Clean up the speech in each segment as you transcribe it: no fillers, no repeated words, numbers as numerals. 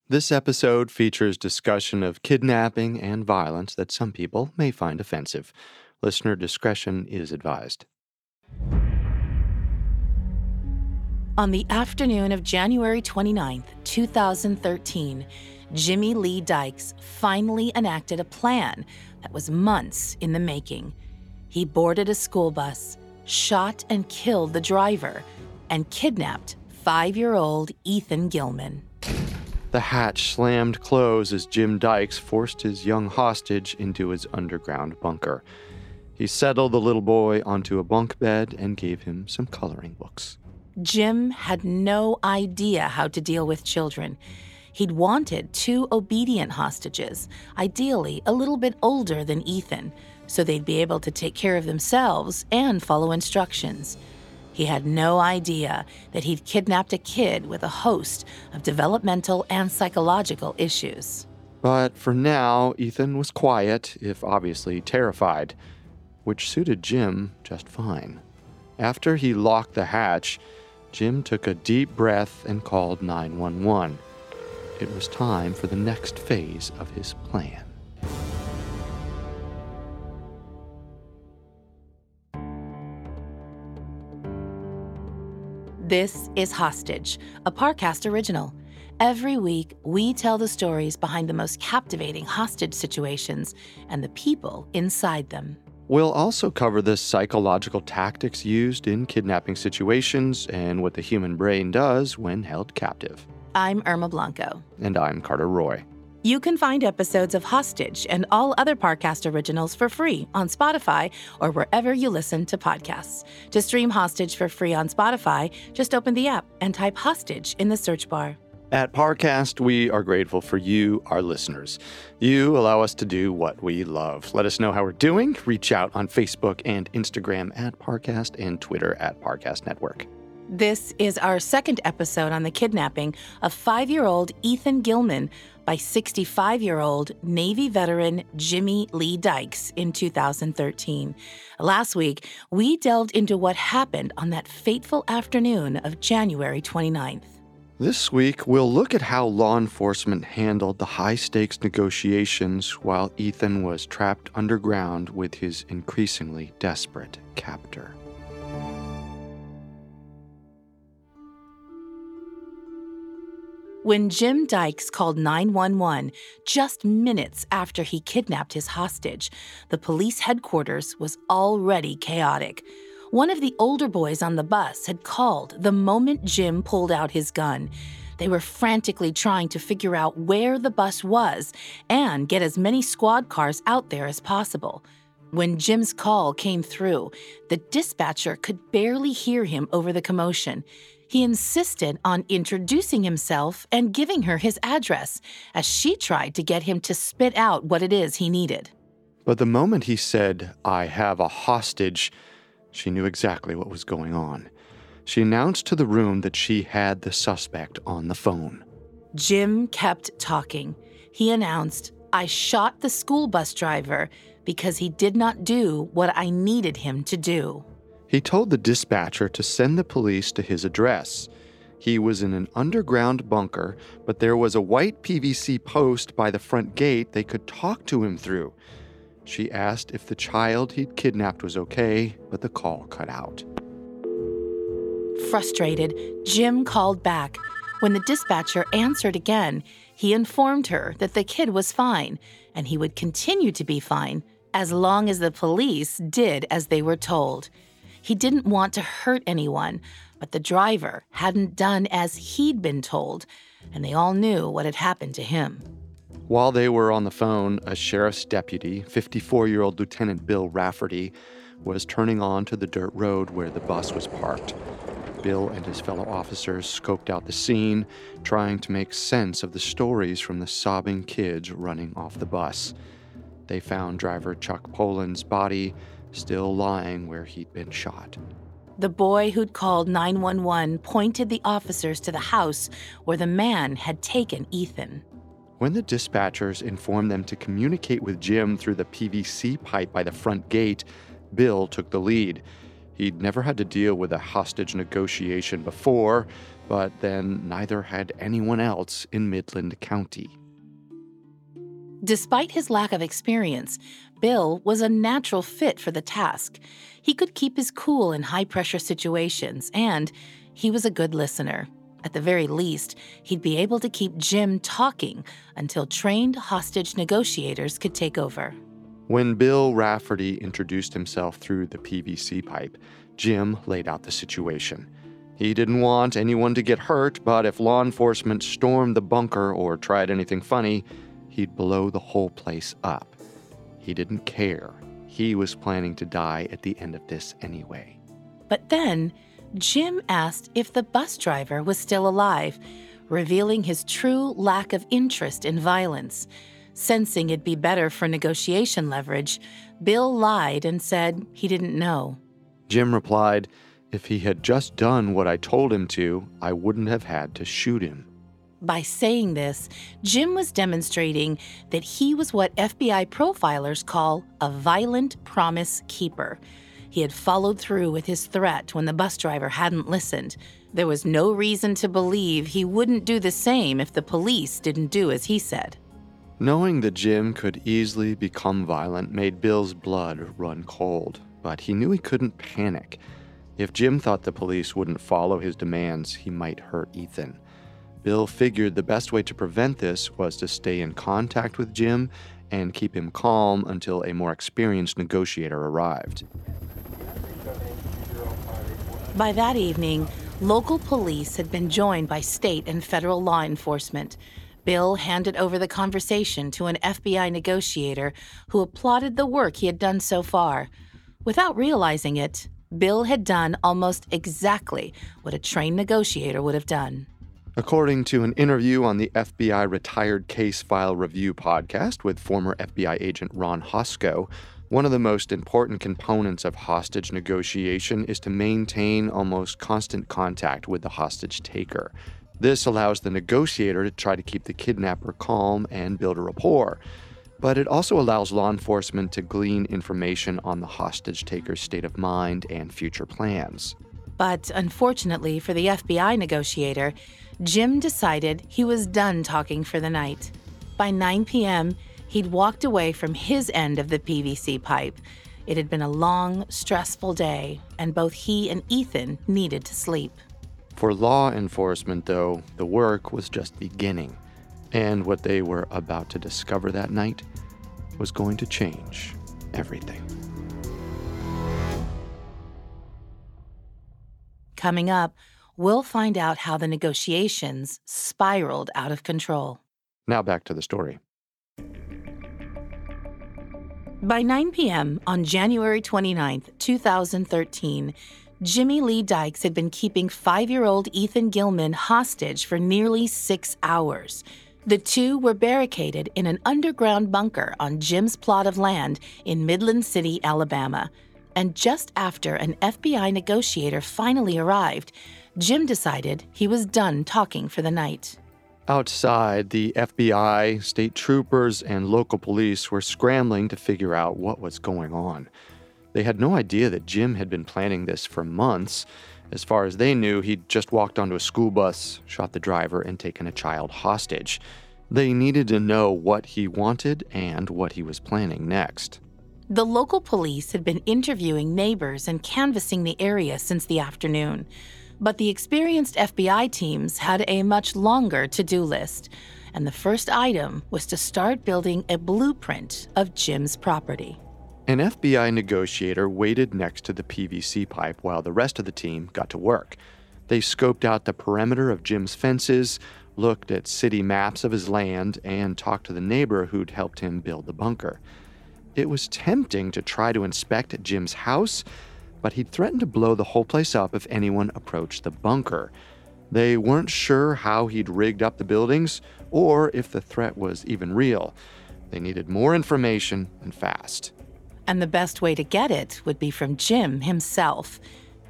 This episode features discussion of kidnapping and violence that some people may find offensive. Listener discretion is advised. On the afternoon of January 29th, 2013, Jimmy Lee Dykes finally enacted a plan that was months in the making. He boarded a school bus, shot and killed the driver, and kidnapped 5-year-old Ethan Gilman. The hatch slammed closed as Jim Dykes forced his young hostage into his underground bunker. He settled the little boy onto a bunk bed and gave him some coloring books. Jim had no idea how to deal with children. He'd wanted 2 obedient hostages, ideally a little bit older than Ethan, so they'd be able to take care of themselves and follow instructions. He had no idea that he'd kidnapped a kid with a host of developmental and psychological issues. But for now, Ethan was quiet, if obviously terrified, which suited Jim just fine. After he locked the hatch, Jim took a deep breath and called 911. It was time for the next phase of his plan. This is Hostage, a Parcast original. Every week, we tell the stories behind the most captivating hostage situations and the people inside them. We'll also cover the psychological tactics used in kidnapping situations and what the human brain does when held captive. I'm Irma Blanco. And I'm Carter Roy. You can find episodes of Hostage and all other Parcast originals for free on Spotify or wherever you listen to podcasts. To stream Hostage for free on Spotify, just open the app and type Hostage in the search bar. At Parcast, we are grateful for you, our listeners. You allow us to do what we love. Let us know how we're doing. Reach out on Facebook and Instagram at Parcast and Twitter at Parcast Network. This is our second episode on the kidnapping of 5-year-old Ethan Gilman by 65-year-old Navy veteran Jimmy Lee Dykes in 2013. Last week, we delved into what happened on that fateful afternoon of January 29th. This week, we'll look at how law enforcement handled the high-stakes negotiations while Ethan was trapped underground with his increasingly desperate captor. When Jim Dykes called 911 just minutes after he kidnapped his hostage, the police headquarters was already chaotic. One of the older boys on the bus had called the moment Jim pulled out his gun. They were frantically trying to figure out where the bus was and get as many squad cars out there as possible. When Jim's call came through, the dispatcher could barely hear him over the commotion. He insisted on introducing himself and giving her his address as she tried to get him to spit out what it is he needed. But the moment he said, "I have a hostage," she knew exactly what was going on. She announced to the room that she had the suspect on the phone. Jim kept talking. He announced, "I shot the school bus driver because he did not do what I needed him to do." He told the dispatcher to send the police to his address. He was in an underground bunker, but there was a white PVC post by the front gate they could talk to him through. She asked if the child he'd kidnapped was okay, but the call cut out. Frustrated, Jim called back. When the dispatcher answered again, he informed her that the kid was fine, and he would continue to be fine as long as the police did as they were told. He didn't want to hurt anyone, but the driver hadn't done as he'd been told, and they all knew what had happened to him. While they were on the phone, a sheriff's deputy, 54-year-old Lieutenant Bill Rafferty, was turning on to the dirt road where the bus was parked. Bill and his fellow officers scoped out the scene, trying to make sense of the stories from the sobbing kids running off the bus. They found driver Chuck Poland's body still lying where he'd been shot. The boy who'd called 911 pointed the officers to the house where the man had taken Ethan. When the dispatchers informed them to communicate with Jim through the PVC pipe by the front gate, Bill took the lead. He'd never had to deal with a hostage negotiation before, but then neither had anyone else in Midland County. Despite his lack of experience, Bill was a natural fit for the task. He could keep his cool in high-pressure situations, and he was a good listener. At the very least, he'd be able to keep Jim talking until trained hostage negotiators could take over. When Bill Rafferty introduced himself through the PVC pipe, Jim laid out the situation. He didn't want anyone to get hurt, but if law enforcement stormed the bunker or tried anything funny, he'd blow the whole place up. He didn't care. He was planning to die at the end of this anyway. But then, Jim asked if the bus driver was still alive, revealing his true lack of interest in violence. Sensing it'd be better for negotiation leverage, Bill lied and said he didn't know. Jim replied, "If he had just done what I told him to, I wouldn't have had to shoot him." By saying this, Jim was demonstrating that he was what FBI profilers call a violent promise keeper. He had followed through with his threat when the bus driver hadn't listened. There was no reason to believe he wouldn't do the same if the police didn't do as he said. Knowing that Jim could easily become violent made Bill's blood run cold, but he knew he couldn't panic. If Jim thought the police wouldn't follow his demands, he might hurt Ethan. Bill figured the best way to prevent this was to stay in contact with Jim and keep him calm until a more experienced negotiator arrived. By that evening, local police had been joined by state and federal law enforcement. Bill handed over the conversation to an FBI negotiator who applauded the work he had done so far. Without realizing it, Bill had done almost exactly what a trained negotiator would have done. According to an interview on the FBI Retired Case File Review podcast with former FBI agent Ron Hosko, one of the most important components of hostage negotiation is to maintain almost constant contact with the hostage taker. This allows the negotiator to try to keep the kidnapper calm and build a rapport. But it also allows law enforcement to glean information on the hostage taker's state of mind and future plans. But unfortunately for the FBI negotiator, Jim decided he was done talking for the night. By 9 p.m., he'd walked away from his end of the PVC pipe. It had been a long, stressful day, and both he and Ethan needed to sleep. For law enforcement, though, the work was just beginning. And what they were about to discover that night was going to change everything. Coming up, we'll find out how the negotiations spiraled out of control. Now back to the story. By 9 p.m. on January 29, 2013, Jimmy Lee Dykes had been keeping 5-year-old Ethan Gilman hostage for nearly 6 hours. The two were barricaded in an underground bunker on Jim's plot of land in Midland City, Alabama. And just after an FBI negotiator finally arrived, Jim decided he was done talking for the night. Outside, the FBI, state troopers, and local police were scrambling to figure out what was going on. They had no idea that Jim had been planning this for months. As far as they knew, he'd just walked onto a school bus, shot the driver, and taken a child hostage. They needed to know what he wanted and what he was planning next. The local police had been interviewing neighbors and canvassing the area since the afternoon. But the experienced FBI teams had a much longer to-do list, and the first item was to start building a blueprint of Jim's property. An FBI negotiator waited next to the PVC pipe while the rest of the team got to work. They scoped out the perimeter of Jim's fences, looked at city maps of his land, and talked to the neighbor who'd helped him build the bunker. It was tempting to try to inspect Jim's house, but he'd threatened to blow the whole place up if anyone approached the bunker. They weren't sure how he'd rigged up the buildings or if the threat was even real. They needed more information and fast. And the best way to get it would be from Jim himself.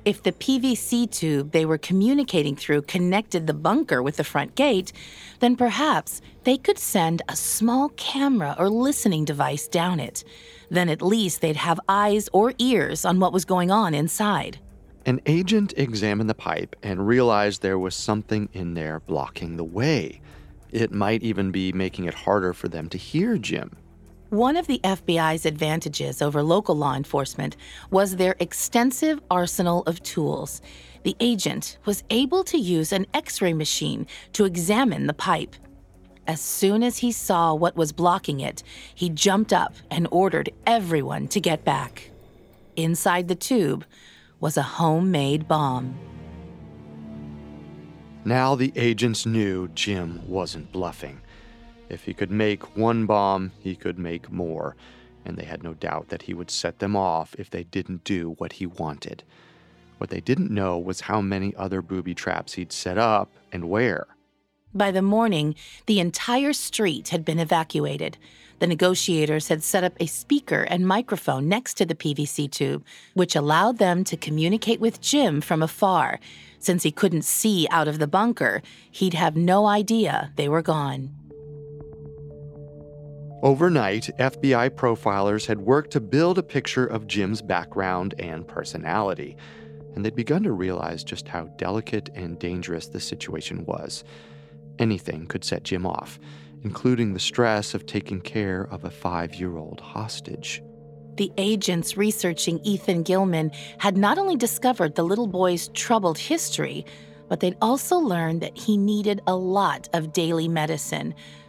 If the PVC tube they were communicating through connected the bunker with the front gate, then perhaps they could send a small camera or listening device down it. Then at least they'd have eyes or ears on what was going on inside. An agent examined the pipe and realized there was something in there blocking the way. It might even be making it harder for them to hear Jim. One of the FBI's advantages over local law enforcement was their extensive arsenal of tools. The agent was able to use an X-ray machine to examine the pipe. As soon as he saw what was blocking it, he jumped up and ordered everyone to get back. Inside the tube was a homemade bomb. Now the agents knew Jim wasn't bluffing. If he could make one bomb, he could make more, and they had no doubt that he would set them off if they didn't do what he wanted. What they didn't know was how many other booby traps he'd set up and where. By the morning, the entire street had been evacuated. The negotiators had set up a speaker and microphone next to the PVC tube, which allowed them to communicate with Jim from afar. Since he couldn't see out of the bunker, he'd have no idea they were gone. Overnight, FBI profilers had worked to build a picture of Jim's background and personality, and they'd begun to realize just how delicate and dangerous the situation was. Anything could set Jim off, including the stress of taking care of a 5-year-old hostage. The agents researching Ethan Gilman had not only discovered the little boy's troubled history, but they'd also learned that he needed a lot of daily medicine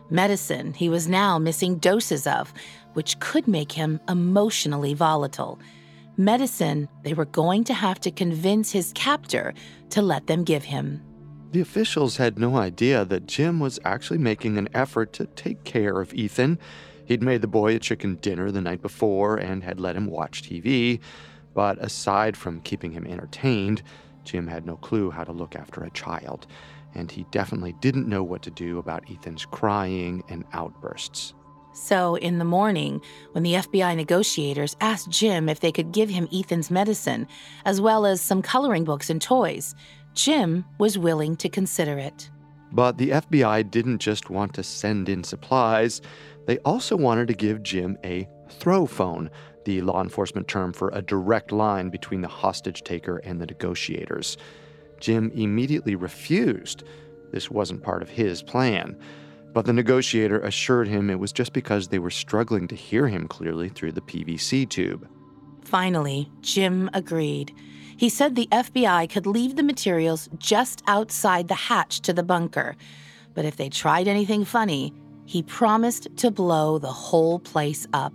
he was now missing doses of, which could make him emotionally volatile. Medicine they were going to have to convince his captor to let them give him. The officials had no idea that Jim was actually making an effort to take care of Ethan. He'd made the boy a chicken dinner the night before and had let him watch TV. But aside from keeping him entertained, Jim had no clue how to look after a child. And he definitely didn't know what to do about Ethan's crying and outbursts. So in the morning, when the FBI negotiators asked Jim if they could give him Ethan's medicine, as well as some coloring books and toys, Jim was willing to consider it. But the FBI didn't just want to send in supplies. They also wanted to give Jim a throw phone, the law enforcement term for a direct line between the hostage taker and the negotiators. Jim immediately refused. This wasn't part of his plan. But the negotiator assured him it was just because they were struggling to hear him clearly through the PVC tube. Finally, Jim agreed. He said the FBI could leave the materials just outside the hatch to the bunker. But if they tried anything funny, he promised to blow the whole place up.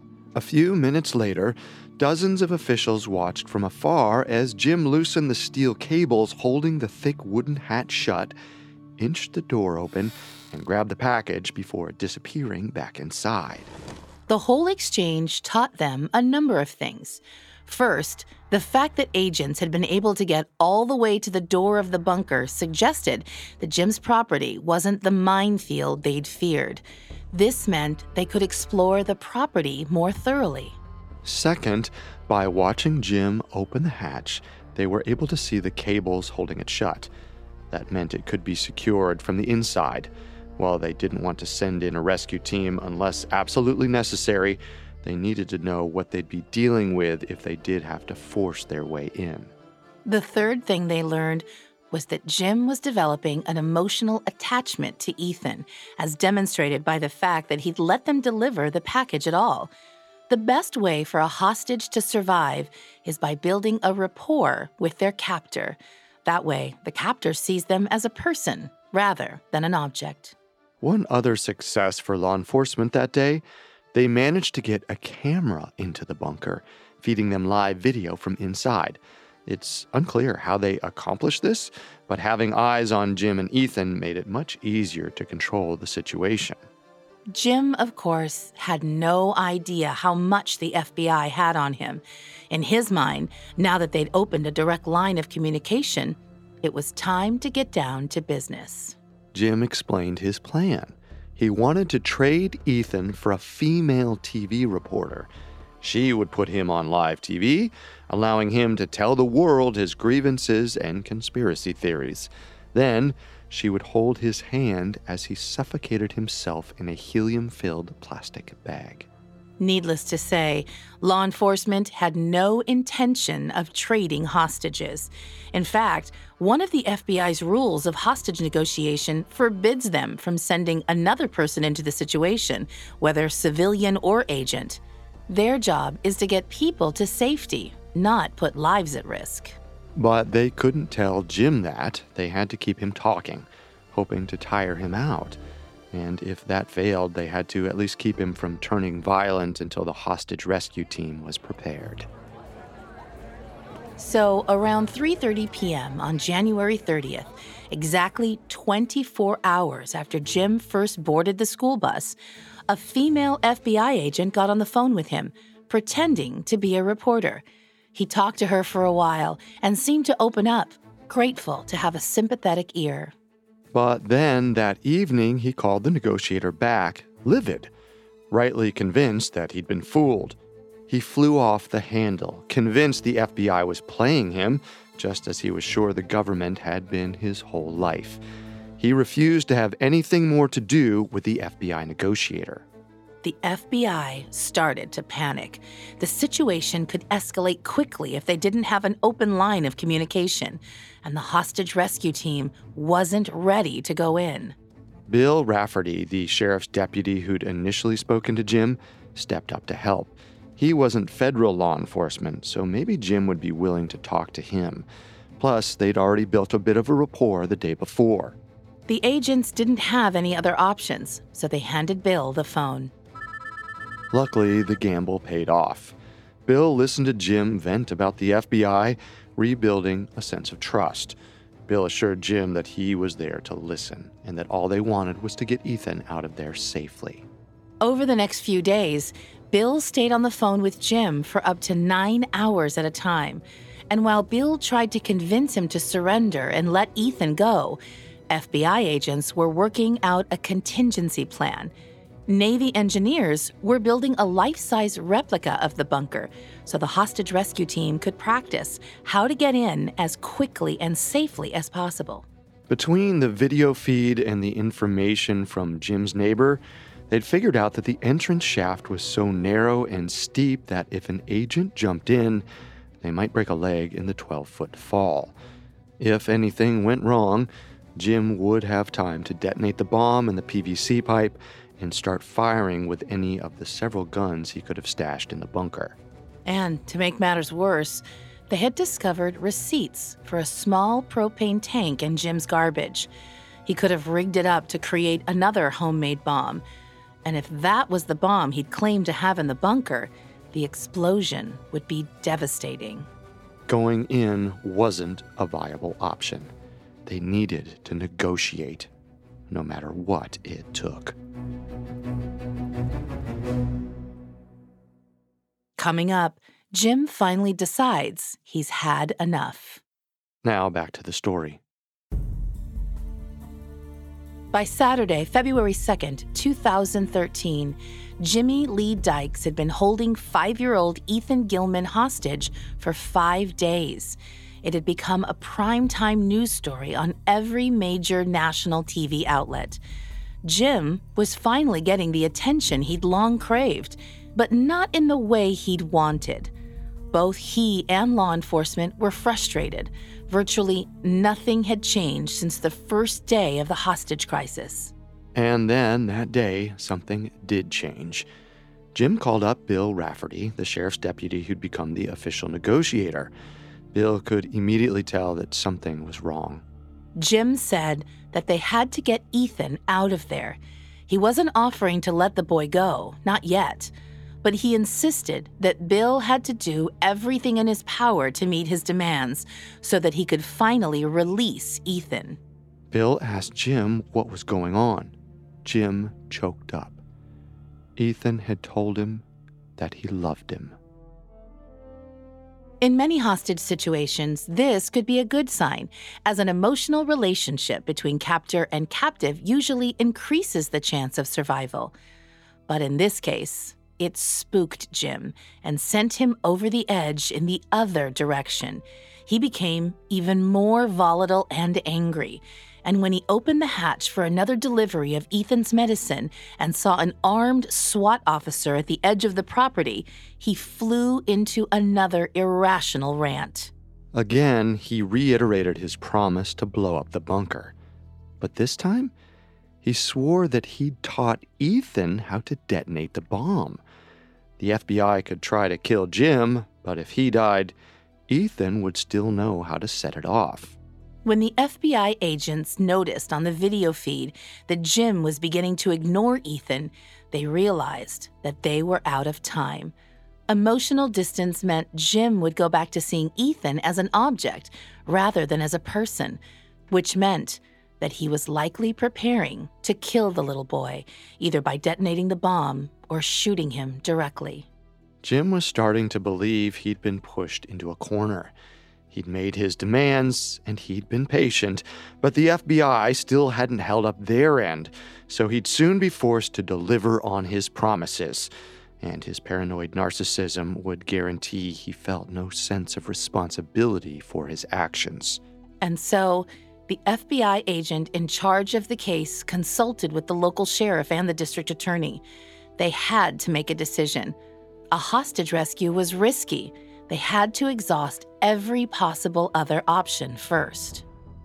A few minutes later, dozens of officials watched from afar as Jim loosened the steel cables holding the thick wooden hatch shut, inched the door open, and grabbed the package before disappearing back inside. The whole exchange taught them a number of things. First, the fact that agents had been able to get all the way to the door of the bunker suggested that Jim's property wasn't the minefield they'd feared. This meant they could explore the property more thoroughly. Second, by watching Jim open the hatch, they were able to see the cables holding it shut. That meant it could be secured from the inside. While they didn't want to send in a rescue team unless absolutely necessary, they needed to know what they'd be dealing with if they did have to force their way in. The third thing they learned was that Jim was developing an emotional attachment to Ethan, as demonstrated by the fact that he'd let them deliver the package at all. The best way for a hostage to survive is by building a rapport with their captor. That way, the captor sees them as a person rather than an object. One other success for law enforcement that day, they managed to get a camera into the bunker, feeding them live video from inside. It's unclear how they accomplished this, but having eyes on Jim and Ethan made it much easier to control the situation. Jim, of course, had no idea how much the FBI had on him. In his mind, now that they'd opened a direct line of communication, it was time to get down to business. Jim explained his plan. He wanted to trade Ethan for a female TV reporter. She would put him on live TV, allowing him to tell the world his grievances and conspiracy theories. Then, she would hold his hand as he suffocated himself in a helium-filled plastic bag. Needless to say, law enforcement had no intention of trading hostages. In fact, one of the FBI's rules of hostage negotiation forbids them from sending another person into the situation, whether civilian or agent. Their job is to get people to safety, not put lives at risk. But they couldn't tell Jim that. They had to keep him talking, hoping to tire him out. And if that failed, they had to at least keep him from turning violent until the hostage rescue team was prepared. So around 3:30 p.m. on January 30th, exactly 24 hours after Jim first boarded the school bus, a female FBI agent got on the phone with him, pretending to be a reporter. He talked to her for a while and seemed to open up, grateful to have a sympathetic ear. But then that evening, he called the negotiator back, livid, rightly convinced that he'd been fooled. He flew off the handle, convinced the FBI was playing him, just as he was sure the government had been his whole life. He refused to have anything more to do with the FBI negotiator. The FBI started to panic. The situation could escalate quickly if they didn't have an open line of communication, and the hostage rescue team wasn't ready to go in. Bill Rafferty, the sheriff's deputy who'd initially spoken to Jim, stepped up to help. He wasn't federal law enforcement, so maybe Jim would be willing to talk to him. Plus, they'd already built a bit of a rapport the day before. The agents didn't have any other options, so they handed Bill the phone. Luckily, the gamble paid off. Bill listened to Jim vent about the FBI, rebuilding a sense of trust. Bill assured Jim that he was there to listen, and that all they wanted was to get Ethan out of there safely. Over the next few days, Bill stayed on the phone with Jim for up to 9 hours at a time. And while Bill tried to convince him to surrender and let Ethan go, FBI agents were working out a contingency plan. Navy engineers were building a life-size replica of the bunker so the hostage rescue team could practice how to get in as quickly and safely as possible. Between the video feed and the information from Jim's neighbor, they'd figured out that the entrance shaft was so narrow and steep that if an agent jumped in, they might break a leg in the 12-foot fall. If anything went wrong, Jim would have time to detonate the bomb in the PVC pipe and start firing with any of the several guns he could have stashed in the bunker. And to make matters worse, they had discovered receipts for a small propane tank in Jim's garbage. He could have rigged it up to create another homemade bomb. And if that was the bomb he'd claimed to have in the bunker, the explosion would be devastating. Going in wasn't a viable option. They needed to negotiate, no matter what it took. Coming up, Jim finally decides he's had enough. Now back to the story. By Saturday, February 2nd, 2013, Jimmy Lee Dykes had been holding 5-year-old Ethan Gilman hostage for 5 days. It had become a primetime news story on every major national TV outlet. Jim was finally getting the attention he'd long craved, but not in the way he'd wanted. Both he and law enforcement were frustrated. Virtually nothing had changed since the first day of the hostage crisis. And then, that day, something did change. Jim called up Bill Rafferty, the sheriff's deputy who'd become the official negotiator. Bill could immediately tell that something was wrong. Jim said that they had to get Ethan out of there. He wasn't offering to let the boy go, not yet. But he insisted that Bill had to do everything in his power to meet his demands so that he could finally release Ethan. Bill asked Jim what was going on. Jim choked up. Ethan had told him that he loved him. In many hostage situations, this could be a good sign, as an emotional relationship between captor and captive usually increases the chance of survival. But in this case, It spooked Jim and sent him over the edge in the other direction. He became even more volatile and angry. And when he opened the hatch for another delivery of Ethan's medicine and saw an armed SWAT officer at the edge of the property, he flew into another irrational rant. Again, he reiterated his promise to blow up the bunker. But this time, he swore that he'd taught Ethan how to detonate the bomb. The FBI could try to kill Jim, but if he died, Ethan would still know how to set it off. When the FBI agents noticed on the video feed that Jim was beginning to ignore Ethan, they realized that they were out of time. Emotional distance meant Jim would go back to seeing Ethan as an object rather than as a person, which meant that he was likely preparing to kill the little boy, either by detonating the bomb or shooting him directly. Jim was starting to believe he'd been pushed into a corner. He'd made his demands, and he'd been patient, but the FBI still hadn't held up their end, so he'd soon be forced to deliver on his promises, and his paranoid narcissism would guarantee he felt no sense of responsibility for his actions. And so, the FBI agent in charge of the case consulted with the local sheriff and the district attorney. They had to make a decision. A hostage rescue was risky. They had to exhaust every possible other option first.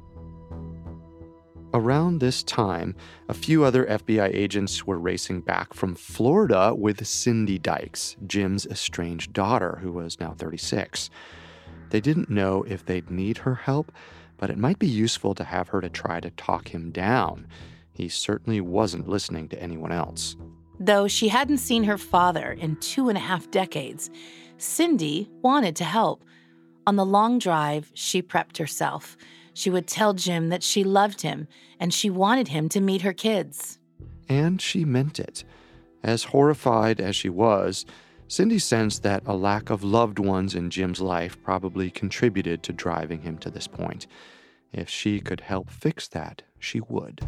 Around this time, a few other FBI agents were racing back from Florida with Cindy Dykes, Jim's estranged daughter, who was now 36. They didn't know if they'd need her help, but it might be useful to have her to try to talk him down. He certainly wasn't listening to anyone else. Though she hadn't seen her father in 2.5 decades, Cindy wanted to help. On the long drive, she prepped herself. She would tell Jim that she loved him and she wanted him to meet her kids. And she meant it. As horrified as she was, Cindy sensed that a lack of loved ones in Jim's life probably contributed to driving him to this point. If she could help fix that, she would.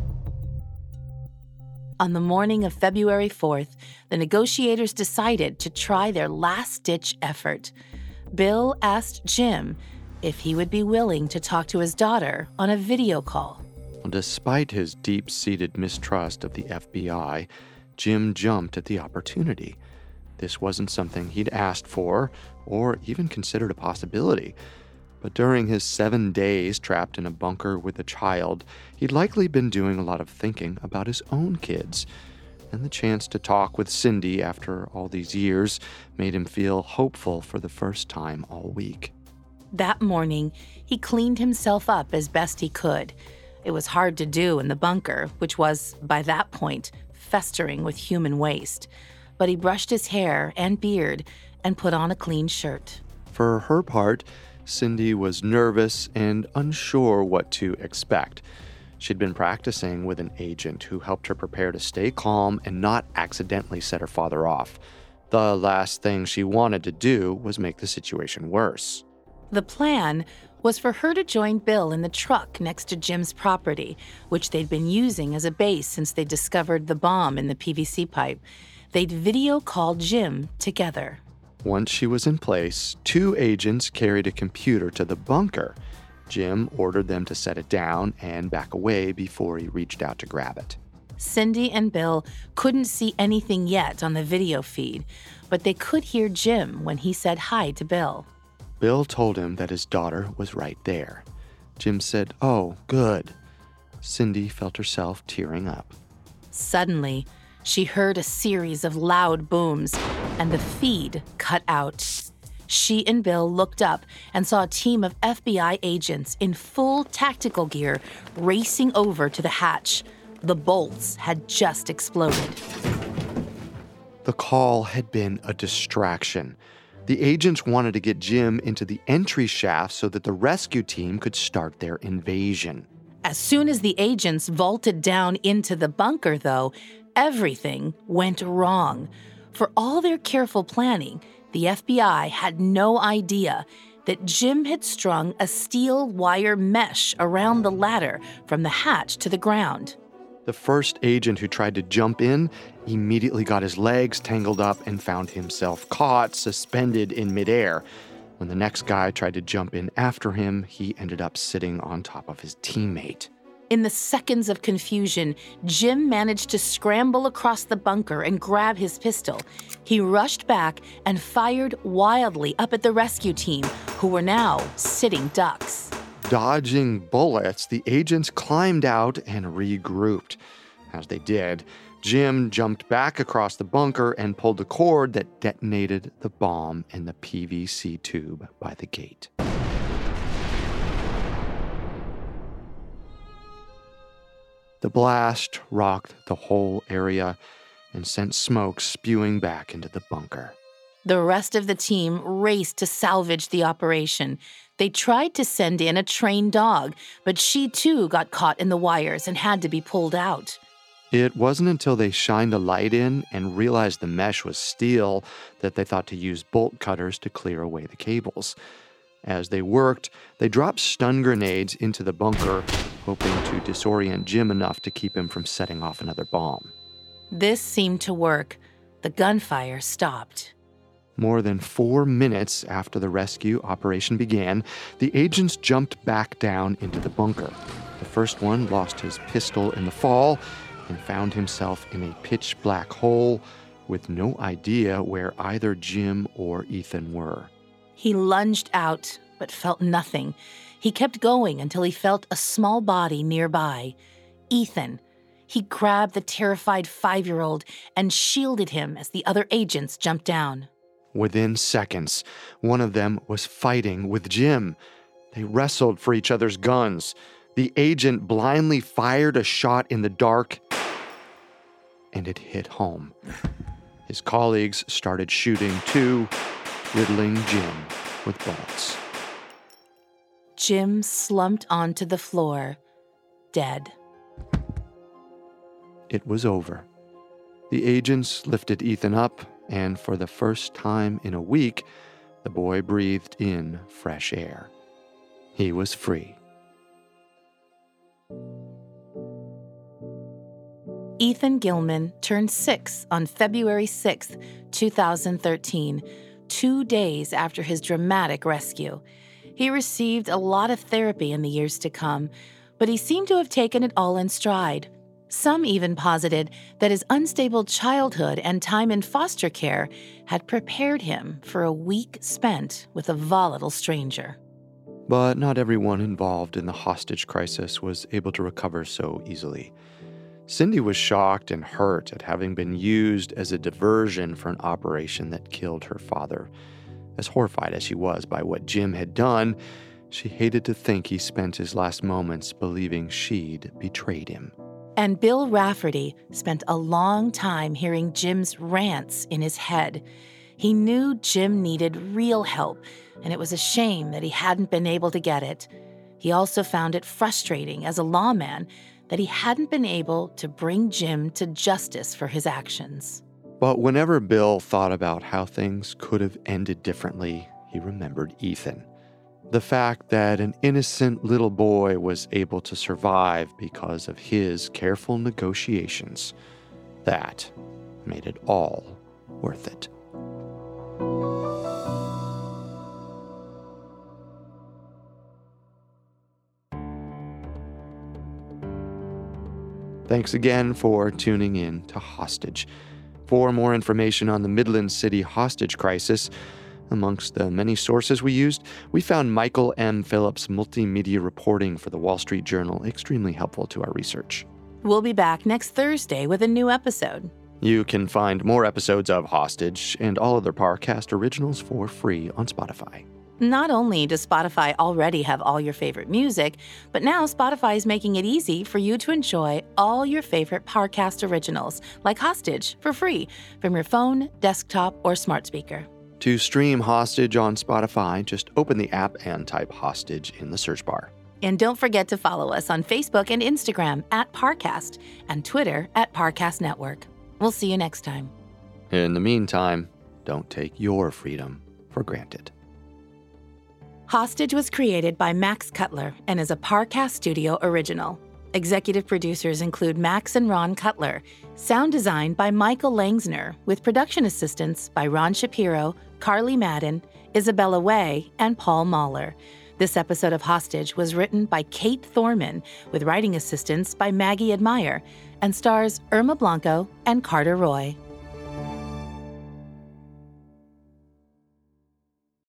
On the morning of February 4th, the negotiators decided to try their last-ditch effort. Bill asked Jim if he would be willing to talk to his daughter on a video call. Despite his deep-seated mistrust of the FBI, Jim jumped at the opportunity. This wasn't something he'd asked for or even considered a possibility. But during his 7 days trapped in a bunker with a child, he'd likely been doing a lot of thinking about his own kids. And the chance to talk with Cindy after all these years made him feel hopeful for the first time all week. That morning, he cleaned himself up as best he could. It was hard to do in the bunker, which was, by that point, festering with human waste. But he brushed his hair and beard and put on a clean shirt. For her part, Cindy was nervous and unsure what to expect. She'd been practicing with an agent who helped her prepare to stay calm and not accidentally set her father off. The last thing she wanted to do was make the situation worse. The plan was for her to join Bill in the truck next to Jim's property, which they'd been using as a base since they discovered the bomb in the PVC pipe. They'd video call Jim together. Once she was in place, 2 agents carried a computer to the bunker. Jim ordered them to set it down and back away before he reached out to grab it. Cindy and Bill couldn't see anything yet on the video feed, but they could hear Jim when he said hi to Bill. Bill told him that his daughter was right there. Jim said, "Oh, good." Cindy felt herself tearing up. Suddenly, she heard a series of loud booms, and the feed cut out. She and Bill looked up and saw a team of FBI agents in full tactical gear racing over to the hatch. The bolts had just exploded. The call had been a distraction. The agents wanted to get Jim into the entry shaft so that the rescue team could start their invasion. As soon as the agents vaulted down into the bunker, though, everything went wrong. For all their careful planning, the FBI had no idea that Jim had strung a steel wire mesh around the ladder from the hatch to the ground. The first agent who tried to jump in immediately got his legs tangled up and found himself caught, suspended in midair. When the next guy tried to jump in after him, he ended up sitting on top of his teammate. In the seconds of confusion, Jim managed to scramble across the bunker and grab his pistol. He rushed back and fired wildly up at the rescue team, who were now sitting ducks. Dodging bullets, the agents climbed out and regrouped. As they did, Jim jumped back across the bunker and pulled the cord that detonated the bomb in the PVC tube by the gate. The blast rocked the whole area and sent smoke spewing back into the bunker. The rest of the team raced to salvage the operation. They tried to send in a trained dog, but she too got caught in the wires and had to be pulled out. It wasn't until they shined a light in and realized the mesh was steel that they thought to use bolt cutters to clear away the cables. As they worked, they dropped stun grenades into the bunker, hoping to disorient Jim enough to keep him from setting off another bomb. This seemed to work. The gunfire stopped. More than 4 minutes after the rescue operation began, the agents jumped back down into the bunker. The first one lost his pistol in the fall and found himself in a pitch-black hole with no idea where either Jim or Ethan were. He lunged out, but felt nothing. He kept going until he felt a small body nearby. Ethan. He grabbed the terrified 5-year-old and shielded him as the other agents jumped down. Within seconds, one of them was fighting with Jim. They wrestled for each other's guns. The agent blindly fired a shot in the dark, and it hit home. His colleagues started shooting too, riddling Jim with bullets. Jim slumped onto the floor, dead. It was over. The agents lifted Ethan up, and for the first time in a week, the boy breathed in fresh air. He was free. Ethan Gilman turned 6 on February 6, 2013, 2 days after his dramatic rescue. He received a lot of therapy in the years to come, but he seemed to have taken it all in stride. Some even posited that his unstable childhood and time in foster care had prepared him for a week spent with a volatile stranger. But not everyone involved in the hostage crisis was able to recover so easily. Cindy was shocked and hurt at having been used as a diversion for an operation that killed her father. As horrified as she was by what Jim had done, she hated to think he spent his last moments believing she'd betrayed him. And Bill Rafferty spent a long time hearing Jim's rants in his head. He knew Jim needed real help, and it was a shame that he hadn't been able to get it. He also found it frustrating as a lawman that he hadn't been able to bring Jim to justice for his actions. But whenever Bill thought about how things could have ended differently, he remembered Ethan. The fact that an innocent little boy was able to survive because of his careful negotiations, that made it all worth it. Thanks again for tuning in to Hostage. For more information on the Midland City hostage crisis, amongst the many sources we used, we found Michael M. Phillips' multimedia reporting for the Wall Street Journal extremely helpful to our research. We'll be back next Thursday with a new episode. You can find more episodes of Hostage and all other Parcast originals for free on Spotify. Not only does Spotify already have all your favorite music, but now Spotify is making it easy for you to enjoy all your favorite Parcast originals, like Hostage, for free from your phone, desktop, or smart speaker. To stream Hostage on Spotify, just open the app and type Hostage in the search bar. And don't forget to follow us on Facebook and Instagram @Parcast and Twitter @Parcast Network. We'll see you next time. In the meantime, don't take your freedom for granted. Hostage was created by Max Cutler and is a Parcast Studio original. Executive producers include Max and Ron Cutler. Sound design by Michael Langsner, with production assistance by Ron Shapiro, Carly Madden, Isabella Way, and Paul Mahler. This episode of Hostage was written by Kate Thorman, with writing assistance by Maggie Admire, and stars Irma Blanco and Carter Roy.